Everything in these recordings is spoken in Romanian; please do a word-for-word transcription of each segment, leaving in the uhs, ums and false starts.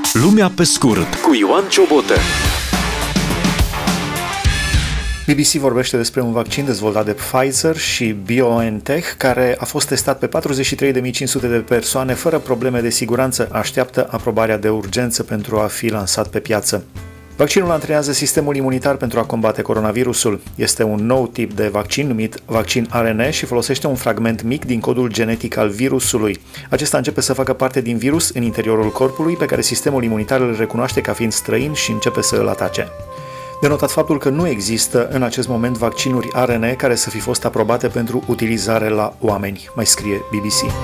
Lumea pe scurt cu Ioan Ciobotă. B B C vorbește despre un vaccin dezvoltat de Pfizer și BioNTech, care a fost testat pe patruzeci și trei de mii cinci sute de persoane fără probleme de siguranță, așteaptă aprobarea de urgență pentru a fi lansat pe piață. Vaccinul antrenează sistemul imunitar pentru a combate coronavirusul. Este un nou tip de vaccin numit vaccin R N A și folosește un fragment mic din codul genetic al virusului. Acesta începe să facă parte din virus în interiorul corpului, pe care sistemul imunitar îl recunoaște ca fiind străin și începe să îl atace. De notat faptul că nu există în acest moment vaccinuri R N A care să fi fost aprobate pentru utilizare la oameni, mai scrie B B C.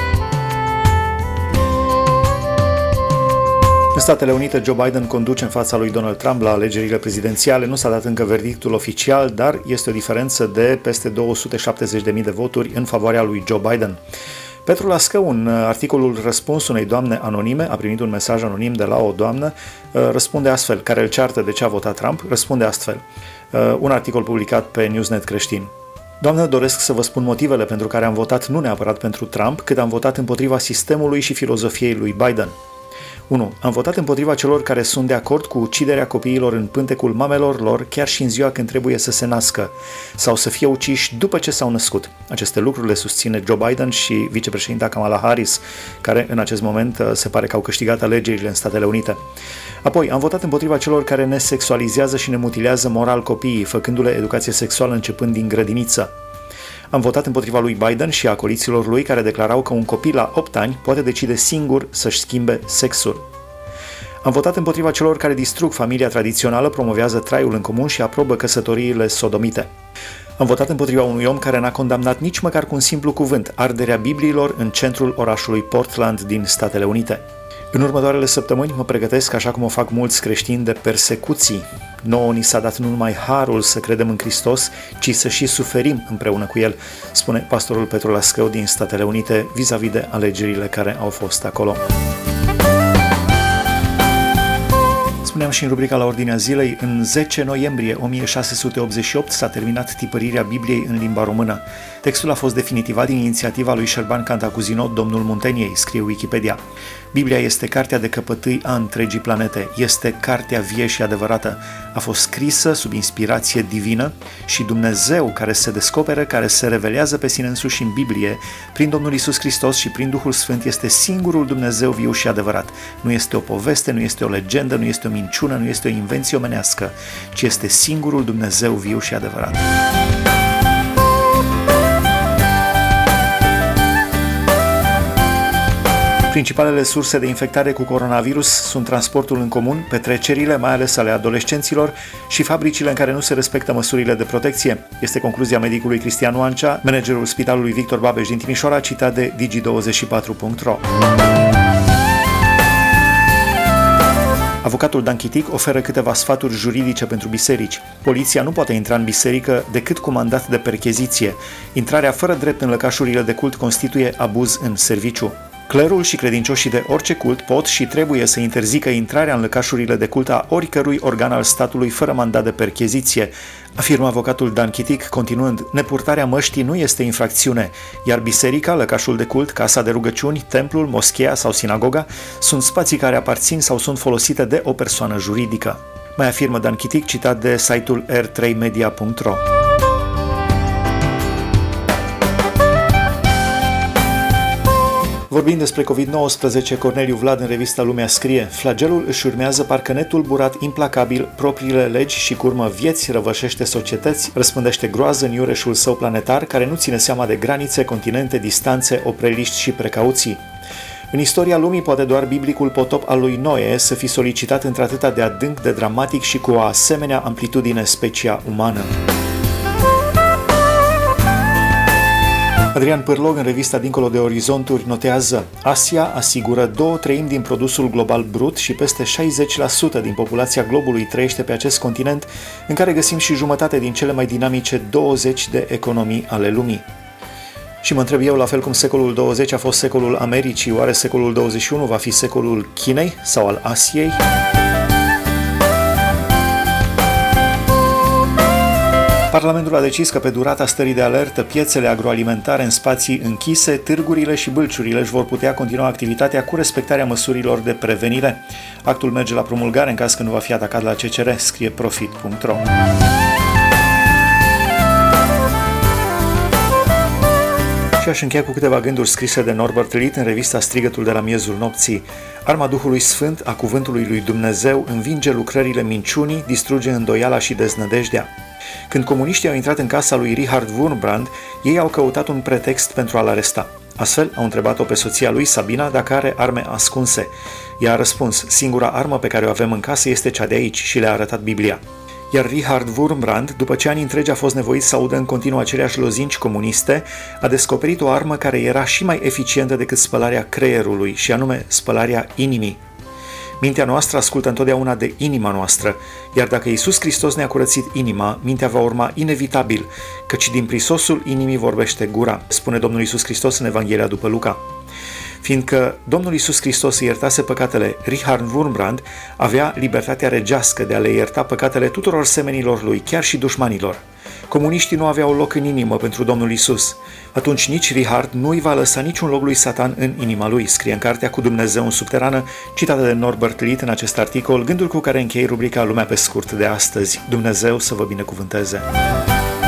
În Statele Unite, Joe Biden conduce în fața lui Donald Trump la alegerile prezidențiale. Nu s-a dat încă verdictul oficial, dar este o diferență de peste două sute șaptezeci de mii de voturi în favoarea lui Joe Biden. Petru Lascău, în articolul Răspuns unei doamne anonime, a primit un mesaj anonim de la o doamnă, răspunde astfel, care îl ceartă de ce a votat Trump, răspunde astfel. Un articol publicat pe Newsnet creștin. Doamnă, doresc să vă spun motivele pentru care am votat nu neapărat pentru Trump, cât am votat împotriva sistemului și filozofiei lui Biden. unu. Am votat împotriva celor care sunt de acord cu uciderea copiilor în pântecul mamelor lor, chiar și în ziua când trebuie să se nască, sau să fie uciși după ce s-au născut. Aceste lucruri le susține Joe Biden și vicepreședinta Kamala Harris, care în acest moment se pare că au câștigat alegerile în Statele Unite. Apoi, am votat împotriva celor care ne sexualizează și ne mutilează moral copiii, făcându-le educație sexuală începând din grădiniță. Am votat împotriva lui Biden și a coliților lui care declarau că un copil la opt ani poate decide singur să-și schimbe sexul. Am votat împotriva celor care distrug familia tradițională, promovează traiul în comun și aprobă căsătoriile sodomite. Am votat împotriva unui om care n-a condamnat nici măcar cu un simplu cuvânt arderea Bibliilor în centrul orașului Portland din Statele Unite. În următoarele săptămâni mă pregătesc, așa cum o fac mulți creștini, de persecuții. Nouă ni s-a dat nu numai harul să credem în Hristos, ci să și suferim împreună cu El, spune pastorul Petru Lascău din Statele Unite vis-a-vis de alegerile care au fost acolo. Spuneam și în rubrica la ordinea zilei, în zece noiembrie o mie șase sute optzeci și opt s-a terminat tipărirea Bibliei în limba română. Textul a fost definitivat din inițiativa lui Șerban Cantacuzino, Domnul Munteniei, scrie Wikipedia. Biblia este cartea de căpătâi a întregii planete, este cartea vie și adevărată. A fost scrisă sub inspirație divină și Dumnezeu care se descoperă, care se revelează pe sine însuși în Biblie, prin Domnul Iisus Hristos și prin Duhul Sfânt, este singurul Dumnezeu viu și adevărat. Nu este o poveste, nu este o legendă, nu este o minciună, nu este o invenție omenească, ci este singurul Dumnezeu viu și adevărat. Principalele surse de infectare cu coronavirus sunt transportul în comun, petrecerile, mai ales ale adolescenților, și fabricile în care nu se respectă măsurile de protecție. Este concluzia medicului Cristian Oancea, managerul Spitalului Victor Babeș din Timișoara, citat de digi douăzeci și patru punct ro. Avocatul Dan Chitic oferă câteva sfaturi juridice pentru biserici. Poliția nu poate intra în biserică decât cu mandat de percheziție. Intrarea fără drept în lăcașurile de cult constituie abuz în serviciu. Clerul și credincioșii de orice cult pot și trebuie să interzică intrarea în lăcașurile de cult a oricărui organ al statului fără mandat de percheziție, afirmă avocatul Dan Chitic, continuând: nepurtarea măștii nu este infracțiune, iar biserica, lăcașul de cult, casa de rugăciuni, templul, moscheea sau sinagoga sunt spații care aparțin sau sunt folosite de o persoană juridică. Mai afirmă Dan Chitic, citat de site-ul r trei media punct ro. Vorbind despre covid nouăsprezece, Corneliu Vlad în revista Lumea scrie: flagelul își urmează parcă netulburat implacabil propriile legi și cu urmă vieți răvășește societăți, răspândește groază în iureșul său planetar, care nu ține seama de granițe, continente, distanțe, opreliști și precauții. În istoria lumii, poate doar biblicul potop al lui Noe să fi solicitat într-atâta de adânc, de dramatic și cu o asemenea amplitudine specia umană. Adrian Pârlog, în revista Dincolo de Orizonturi, notează: Asia asigură două treimi din produsul global brut și peste șaizeci la sută din populația globului trăiește pe acest continent, în care găsim și jumătate din cele mai dinamice douăzeci de economii ale lumii. Și mă întreb eu, la fel cum secolul douăzeci a fost secolul Americii, oare secolul douăzeci și unu va fi secolul Chinei sau al Asiei? Parlamentul a decis că pe durata stării de alertă, piețele agroalimentare în spații închise, târgurile și bâlciurile își vor putea continua activitatea cu respectarea măsurilor de prevenire. Actul merge la promulgare în caz că nu va fi atacat la C C R, scrie profit punct ro. Și aș încheia cu câteva gânduri scrise de Norbert Elitt în revista Strigătul de la miezul nopții. Arma Duhului Sfânt a cuvântului lui Dumnezeu învinge lucrările minciunii, distruge îndoiala și deznădejdea. Când comuniștii au intrat în casa lui Richard Wurmbrand, ei au căutat un pretext pentru a-l aresta. Astfel, au întrebat-o pe soția lui, Sabina, dacă are arme ascunse. Ea a răspuns, singura armă pe care o avem în casă este cea de aici, și le-a arătat Biblia. Iar Richard Wurmbrand, după ce ani întregi a fost nevoit să audă în continuu aceleași lozinci comuniste, a descoperit o armă care era și mai eficientă decât spălarea creierului, și anume spălarea inimii. Mintea noastră ascultă întotdeauna de inima noastră, iar dacă Iisus Hristos ne-a curățit inima, mintea va urma inevitabil, căci din prisosul inimii vorbește gura, spune Domnul Iisus Hristos în Evanghelia după Luca. Fiindcă Domnul Iisus Hristos îi iertase păcatele, Richard Wurmbrand avea libertatea regească de a le ierta păcatele tuturor semenilor lui, chiar și dușmanilor. Comuniștii nu aveau loc în inimă pentru Domnul Iisus. Atunci nici Richard nu îi va lăsa niciun loc lui Satan în inima lui, scrie în cartea Cu Dumnezeu în subterană, citată de Norbert Elitt în acest articol, gândul cu care închei rubrica Lumea pe scurt de astăzi. Dumnezeu să vă binecuvânteze!